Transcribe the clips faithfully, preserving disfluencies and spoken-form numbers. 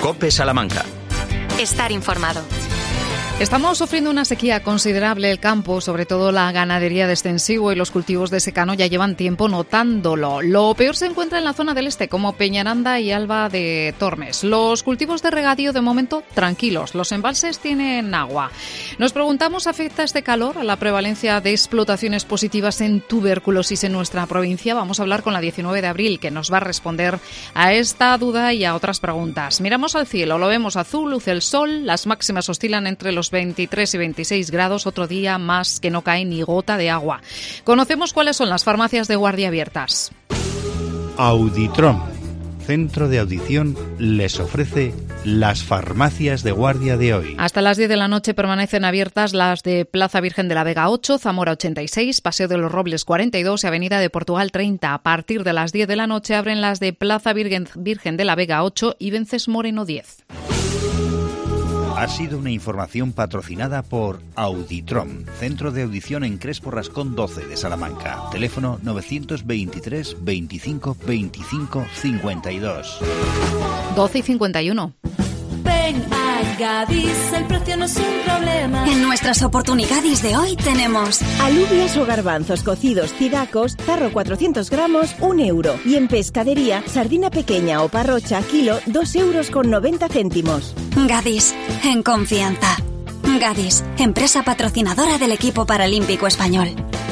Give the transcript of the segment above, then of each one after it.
COPE Salamanca. Estar informado. Estamos sufriendo una sequía considerable. El campo, sobre todo la ganadería de extensivo y los cultivos de secano, ya llevan tiempo notándolo. Lo peor se encuentra en la zona del este, como Peñaranda y Alba de Tormes. Los cultivos de regadío, de momento, tranquilos. Los embalses tienen agua. Nos preguntamos, ¿afecta este calor a la prevalencia de explotaciones positivas en tuberculosis en nuestra provincia? Vamos a hablar con la diecinueve de abril, que nos va a responder a esta duda y a otras preguntas. Miramos al cielo, lo vemos azul, luce el sol, las máximas oscilan entre los veintitrés y veintiséis grados, otro día más que no cae ni gota de agua. Conocemos cuáles son las farmacias de guardia abiertas. Auditrom, centro de audición, les ofrece las farmacias de guardia de hoy. Hasta las diez de la noche permanecen abiertas las de Plaza Virgen de la Vega ocho, Zamora ochenta y seis, Paseo de los Robles cuarenta y dos y Avenida de Portugal treinta. A partir de las diez de la noche abren las de Plaza Virgen, Virgen de la Vega ocho y Vences Moreno diez. Ha sido una información patrocinada por Auditrom, centro de audición en Crespo Rascón doce de Salamanca. Teléfono novecientos veintitrés veinticinco veinticinco cincuenta y dos. doce y cincuenta y uno. Ven a Gadis, el precio no es un problema. En nuestras oportunidades de hoy tenemos alubias o garbanzos cocidos cidacos, tarro cuatrocientos gramos, un euro. Y en pescadería, sardina pequeña o parrocha, kilo, dos euros con noventa céntimos. Gadis, en confianza. Gadis, empresa patrocinadora del equipo paralímpico español.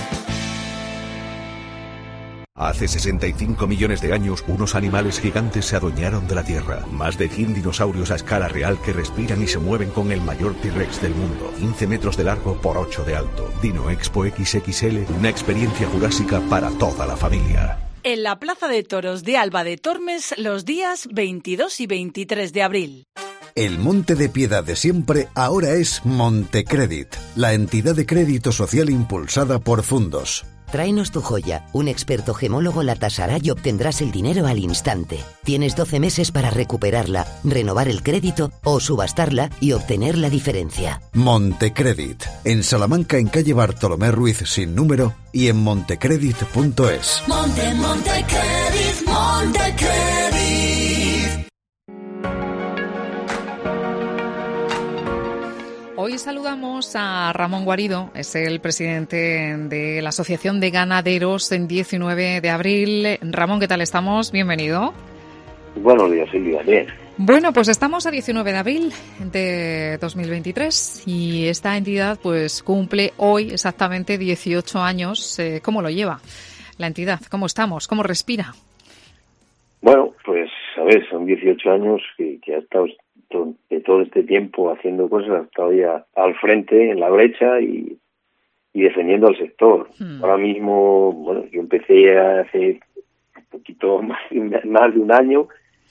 Hace sesenta y cinco millones de años, unos animales gigantes se adueñaron de la Tierra. Más de cien dinosaurios a escala real que respiran y se mueven con el mayor T-Rex del mundo. quince metros de largo por ocho de alto. Dino Expo equis equis ele, una experiencia jurásica para toda la familia. En la Plaza de Toros de Alba de Tormes, los días veintidós y veintitrés de abril. El Monte de Piedad de siempre ahora es Montecredit, la entidad de crédito social impulsada por Fundos. Tráenos tu joya, un experto gemólogo la tasará y obtendrás el dinero al instante. Tienes doce meses para recuperarla, renovar el crédito o subastarla y obtener la diferencia. Montecredit, en Salamanca en calle Bartolomé Ruiz sin número y en montecredit punto es. Monte, Montecredit, Montecredit. Hoy saludamos a Ramón Guarido, es el presidente de la Asociación de Ganaderos en diecinueve de abril. Ramón, ¿qué tal estamos? Bienvenido. Buenos días, Silvia. Bien. Bueno, pues estamos a diecinueve de abril de dos mil veintitrés y esta entidad pues cumple hoy exactamente dieciocho años. Eh, ¿Cómo lo lleva la entidad? ¿Cómo estamos? ¿Cómo respira? Bueno, pues a ver, son dieciocho años que, que ha estado de todo este tiempo haciendo cosas, ha estado ya al frente, en la brecha y, y defendiendo al sector. Hmm. Ahora mismo, bueno, yo empecé hace un poquito más de un, más de un año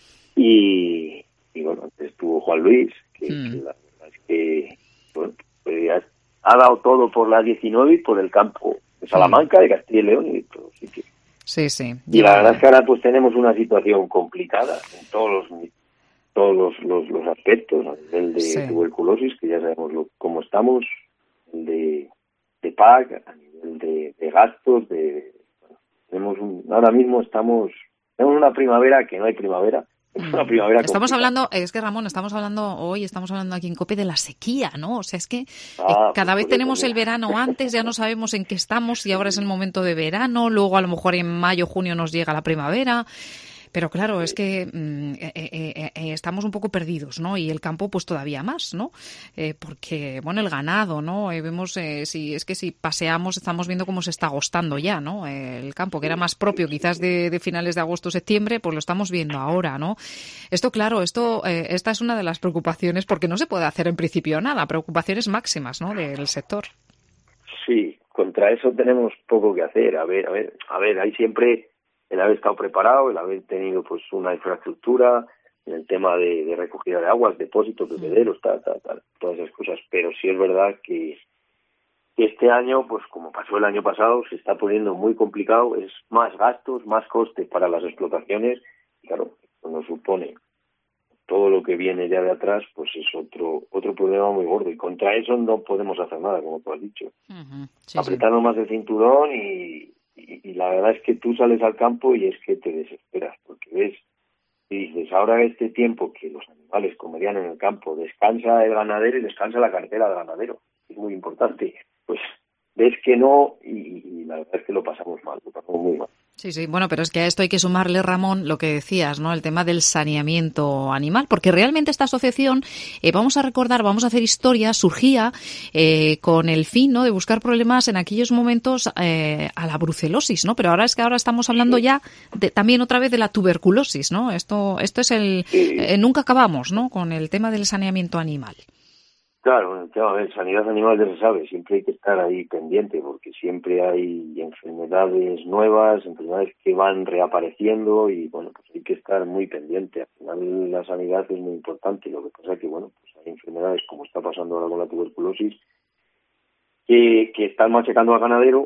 y, y bueno, antes estuvo Juan Luis, que, hmm. que la verdad es que, bueno, pues ha, ha dado todo por la diecinueve y por el campo de Salamanca, hmm. de Castilla y León y de todo sitio. Sí, sí. Y ya. La verdad es que ahora pues tenemos una situación complicada en todos los todos los, los, los aspectos, a nivel de sí. tuberculosis, que ya sabemos lo, cómo estamos, de, de P A C, a nivel de, de gastos, de bueno, tenemos un, ahora mismo estamos, tenemos una primavera que no hay primavera, es una primavera Estamos complicada. hablando, es que Ramón, estamos hablando hoy, estamos hablando aquí en COPE de la sequía, ¿no? O sea, es que ah, eh, cada pues vez tenemos el verano antes, ya no sabemos en qué estamos y ahora es el momento de verano, luego a lo mejor en mayo, junio nos llega la primavera. Pero claro, es que mm, eh, eh, eh, estamos un poco perdidos, ¿no? Y el campo, pues todavía más, ¿no? Eh, porque, bueno, el ganado, ¿no? Eh, vemos, eh, si es que si paseamos estamos viendo cómo se está agostando ya, ¿no? Eh, el campo, que era más propio quizás de, de finales de agosto, septiembre, pues lo estamos viendo ahora, ¿no? Esto, claro, esto, eh, esta es una de las preocupaciones, porque no se puede hacer en principio nada, preocupaciones máximas, ¿no? Del sector. Sí, contra eso tenemos poco que hacer. A ver, a ver, a ver, hay siempre el haber estado preparado, el haber tenido pues una infraestructura en el tema de, de recogida de aguas, depósitos, bebederos, tal, tal, tal, todas esas cosas. Pero sí es verdad que, que este año, pues como pasó el año pasado, se está poniendo muy complicado, es más gastos, más costes para las explotaciones, y claro, nos supone todo lo que viene ya de atrás, pues es otro otro problema muy gordo, y contra eso no podemos hacer nada, como tú has dicho. Uh-huh. Sí, apretarnos sí. más el cinturón y Y, y la verdad es que tú sales al campo y es que te desesperas, porque ves y dices, ahora este tiempo que los animales animales comerían en el campo, descansa el ganadero y descansa la cartera del ganadero. Es muy importante. Pues ves que no y, y la verdad es que lo pasamos mal, lo pasamos muy mal. Sí, sí, bueno, pero es que a esto hay que sumarle, Ramón, lo que decías, ¿no? El tema del saneamiento animal, porque realmente esta asociación, eh, vamos a recordar, vamos a hacer historia, surgía eh, con el fin, ¿no?, de buscar problemas en aquellos momentos eh, a la brucelosis, ¿no? Pero ahora es que ahora estamos hablando ya de, también otra vez de la tuberculosis, ¿no? Esto, esto es el, Sí. eh, nunca acabamos, ¿no?, con el tema del saneamiento animal. Claro, el tema de sanidad animal ya se sabe, siempre hay que estar ahí pendiente porque siempre hay enfermedades nuevas, enfermedades que van reapareciendo y bueno, pues hay que estar muy pendiente. Al final la sanidad es muy importante, lo que pasa es que bueno, pues hay enfermedades como está pasando ahora con la tuberculosis que, que están machacando al ganadero.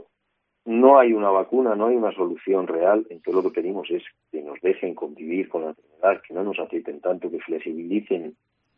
No hay una vacuna, no hay una solución real, entonces lo que pedimos es que nos dejen convivir con la enfermedad, que no nos aprieten tanto, que flexibilicen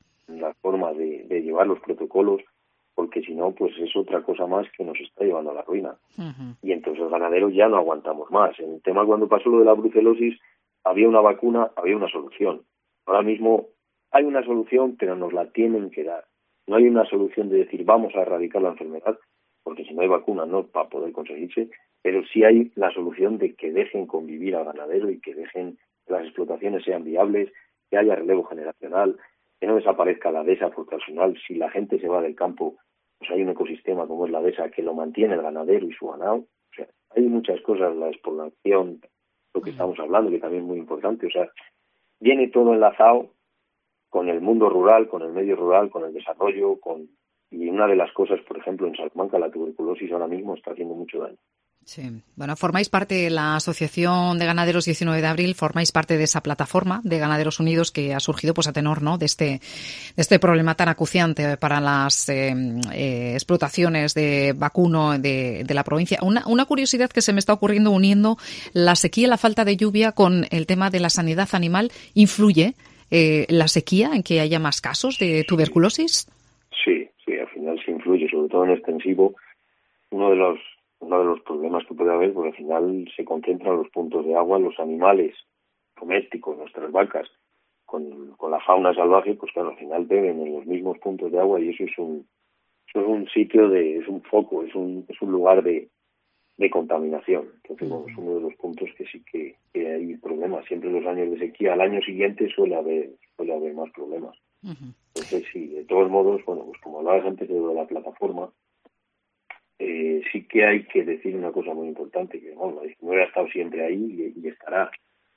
la forma de, de llevar los protocolos, porque si no, pues es otra cosa más que nos está llevando a la ruina. Uh-huh. Y entonces los ganaderos ya no aguantamos más. En el tema cuando pasó lo de la brucelosis, había una vacuna, había una solución. Ahora mismo hay una solución, pero nos la tienen que dar. No hay una solución de decir vamos a erradicar la enfermedad, porque si no hay vacuna no va a poder conseguirse, pero sí hay la solución de que dejen convivir al ganadero y que dejen que las explotaciones sean viables, que haya relevo generacional, que no desaparezca la dehesa, porque al final, si la gente se va del campo, pues hay un ecosistema como es la dehesa que lo mantiene el ganadero y su ganado. O sea, hay muchas cosas, la despoblación, lo que estamos hablando, que también es muy importante. O sea, viene todo enlazado con el mundo rural, con el medio rural, con el desarrollo, con y una de las cosas, por ejemplo, en Salamanca, la tuberculosis ahora mismo está haciendo mucho daño. Sí, bueno, formáis parte de la Asociación de Ganaderos diecinueve de abril, formáis parte de esa plataforma de Ganaderos Unidos que ha surgido pues a tenor, ¿no?, de este de este problema tan acuciante para las eh, eh, explotaciones de vacuno de, de la provincia. Una, una curiosidad que se me está ocurriendo uniendo la sequía y la falta de lluvia con el tema de la sanidad animal, ¿influye eh, la sequía en que haya más casos de tuberculosis? Sí, sí, al final sí influye, sobre todo en extensivo. Uno de los uno de los problemas que puede haber, porque al final se concentran los puntos de agua, los animales domésticos, nuestras vacas, con, con la fauna salvaje, pues claro, al final beben en los mismos puntos de agua y eso es un eso es un sitio de, es un foco, es un es un lugar de, de contaminación. Entonces, bueno, es uno de los puntos que sí que, que hay problemas. Siempre en los años de sequía, al año siguiente suele haber suele haber más problemas. Uh-huh. Entonces, sí, de todos modos, bueno, pues como hablabas antes de lo de la plataforma, Eh, sí que hay que decir una cosa muy importante, que bueno, la diecinueve ha estado siempre ahí y, y estará.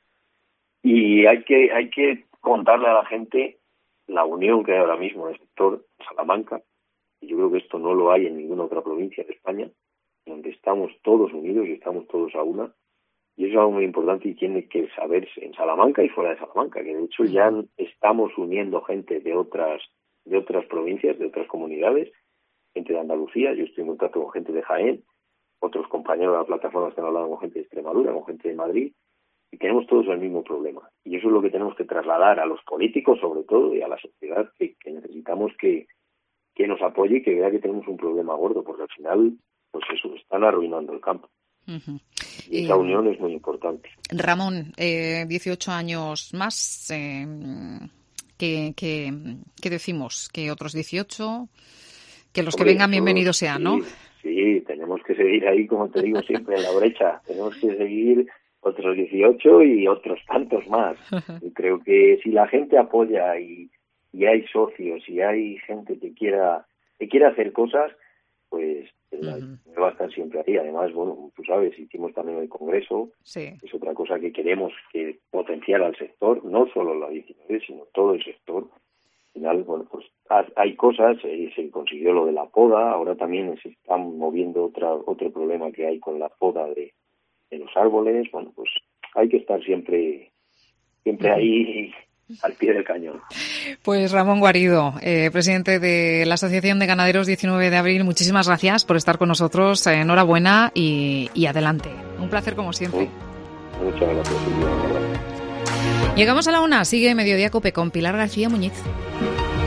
Y hay que hay que contarle a la gente la unión que hay ahora mismo en el sector Salamanca, y yo creo que esto no lo hay en ninguna otra provincia de España, donde estamos todos unidos y estamos todos a una, y eso es algo muy importante y tiene que saberse en Salamanca y fuera de Salamanca, que de hecho ya estamos uniendo gente de otras de otras provincias, de otras comunidades, gente de Andalucía, yo estoy en contacto con gente de Jaén, otros compañeros de la plataforma están hablando con gente de Extremadura, con gente de Madrid, y tenemos todos el mismo problema. Y eso es lo que tenemos que trasladar a los políticos, sobre todo, y a la sociedad, que, que necesitamos que, que nos apoye y que vea que tenemos un problema gordo, porque al final, pues eso, están arruinando el campo. Uh-huh. Y esa eh, unión es muy importante. Ramón, eh, dieciocho años más, eh, ¿qué, qué, qué decimos? ¿Que otros dieciocho? Que los que Hombre, vengan bienvenidos sean, sí, ¿no? Sí, tenemos que seguir ahí, como te digo siempre, en la brecha. Tenemos que seguir otros dieciocho y otros tantos más. Y creo que si la gente apoya y, y hay socios y hay gente que quiera que quiera hacer cosas, pues uh-huh. va a estar siempre ahí. Además, bueno, tú sabes, hicimos también el Congreso. Sí. Es otra cosa que queremos, que potenciar al sector, no solo la diecinueve, sino todo el sector. Al final, bueno, pues hay cosas, eh, se consiguió lo de la poda, ahora también se están moviendo otra, otro problema que hay con la poda de, de los árboles. Bueno, pues hay que estar siempre siempre ahí al pie del cañón. Pues Ramón Guarido, eh, presidente de la Asociación de Ganaderos diecinueve de abril, muchísimas gracias por estar con nosotros, eh, enhorabuena y, y adelante. Un placer como siempre. Muchas gracias. Llegamos a la una, sigue Mediodía Cope con Pilar García Muñiz.